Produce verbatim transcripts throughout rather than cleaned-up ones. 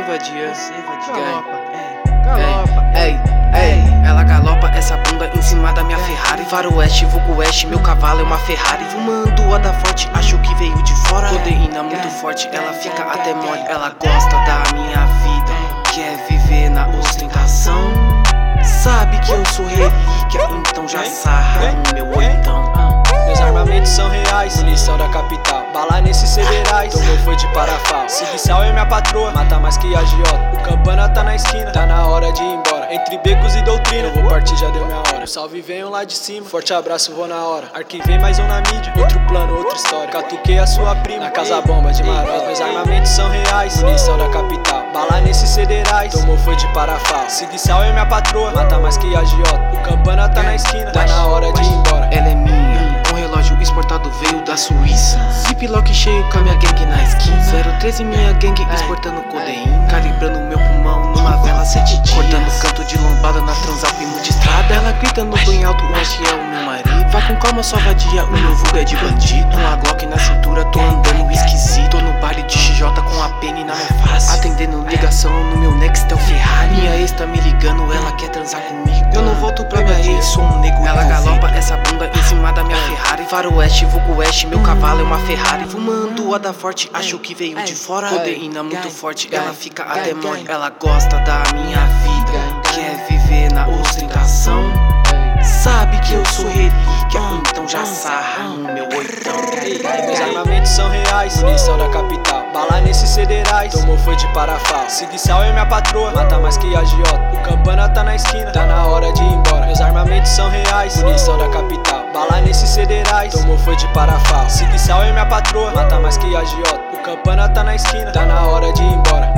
vadia, Você galopa, Galopa. ei, ei, ei. Ela galopa essa bunda em cima da minha Ferrari. Faroeste, vulgo oeste, meu cavalo é uma Ferrari. Fumando a da forte, acho que veio de fora. Codeína muito forte, ela fica até mole. Ela gosta da minha vida, quer viver na ostentação. Sabe que eu sou relíquia, então já sarra no meu oitão. Meus armamentos são reais, munição da capital, bala nesses cederais, tomou foi de parafal. Siguiçal é minha patroa, mata mais que agiota. O campana tá na esquina, tá na hora de ir embora. Entre becos e doutrina, eu vou partir, já deu minha hora. O salve venho lá de cima, forte abraço, vou na hora. Arquivei mais um na mídia, outro plano, outra história. Catuquei a sua prima, na casa bomba de marota. Meus armamentos são reais, munição da capital, bala nesses cederais, tomou foi de parafal. Siguiçal é minha patroa, mata mais que agiota. O campana tá na esquina, tá na hora de ir embora. Ela é minha, um relógio exportado veio da Suíça. Ziplock cheio com a minha gangue na esquina. zero treze minha gangue exportando codeína. Calibrando meu pulmão numa vela sete dias. Cortando canto de lombada na Transalp multistrada. Ela gritando bem alto, este é o meu marido. Vai com calma, sua vadia, o meu vulgo é de bandido. Uma Glock na cintura, tô andando esquisito. Tô no baile de X J com a pene na minha face. Atendendo ligação no meu Nextel Ferrari. Minha ex tá me ligando, ela quer transar comigo. Eu não volto pra minha ex, sou um nego. Ela galopa essa bunda em cima da minha Ferrari. Faroeste, vulgo oeste, meu cavalo é uma Ferrari. Fumando a da forte, acho que veio de fora. Codeína muito forte, ela fica até mole. Ela gosta da minha vida, quer viver na ostentação. Sabe que eu sou relíquia, então já sarra no meu oitão. Meus armamentos são reais, munição da capital, bala nesses cederais, tomou foi de parafal. Siguiçal é minha patroa, mata mais que agiota. O campana tá na esquina, tá na hora de ir embora. Meus armamentos são reais, munição da capital, bala nesses cederais, tomou foi de parafal. Siguiçal é minha patroa, mata mais que agiota. O campana tá na esquina, tá na hora de ir embora.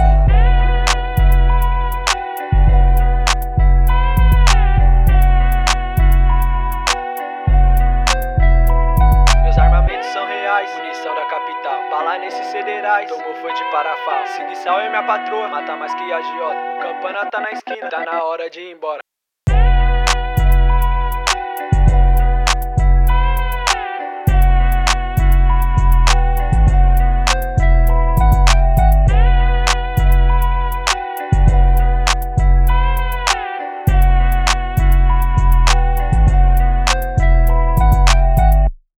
Munição da capital, bala nesses cederais, tomou foi de parafal. Siguiçal é minha patroa, mata mais que agiota. O campana tá na esquina, tá na hora de ir embora.